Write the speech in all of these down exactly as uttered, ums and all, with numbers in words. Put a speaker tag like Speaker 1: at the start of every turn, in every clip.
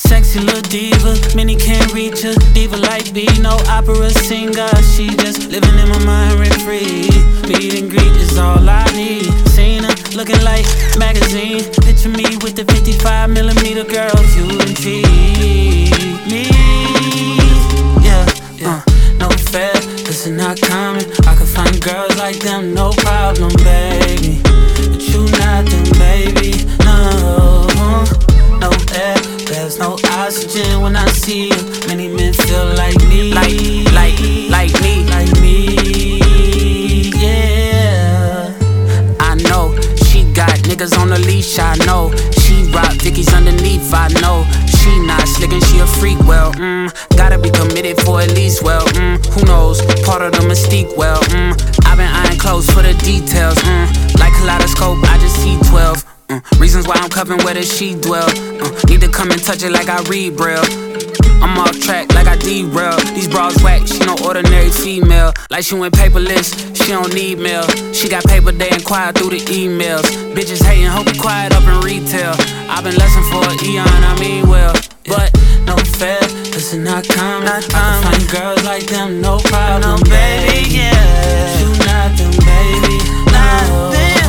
Speaker 1: Sexy little diva, many can't reach her. Diva like B, no opera singer. She just living in my mind rent free. Meet and greet is all I need. Seen her looking like magazine. Picture me with the fifty-five millimeter girls, you and T. Me, yeah, yeah. Uh, no fair, this is not common. I could find girls like them, no problem, baby. But you not them, baby, no. No air, there's no oxygen when I see you. Many men feel like me, like, like, like me, like me, yeah. I know, she got niggas on the leash, I know. She rock Dickies underneath, I know. She not slick and she a freak, well, mm, gotta be committed for at least, well, mm, who knows, part of the mystique, well, mm, I've been eyeing close for the details, mm, like kaleidoscope, I just see twelve. Uh, reasons why I'm cuffing where the she dwell. Uh, need to come and touch it like I read braille. I'm off track like I derail. These bras whack, she no ordinary female. Like she went paperless, she don't need mail. She got paper, they inquire through the emails. Bitches hating, hope you quiet up in retail. I've been lesson for an eon, I mean well. But no fair, this is not common. I can find girls like them, no problem, no, baby, yeah. You not them, baby, no.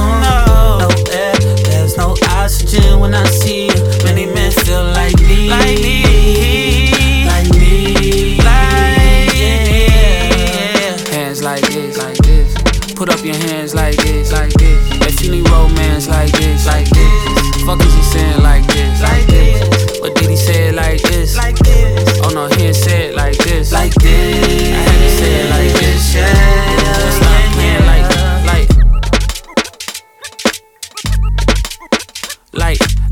Speaker 1: No oxygen when I see you. Many men feel like me, like me, like me, like yeah. Hands like this, like this. Put up your hands like this, like this. If you need romance like this, like this. Fuck is he saying like this, like this? But did he say it like this, like this? Oh no, he ain't say it like this, like this. I had to say it like this, yeah. Just stop playing like, like. Like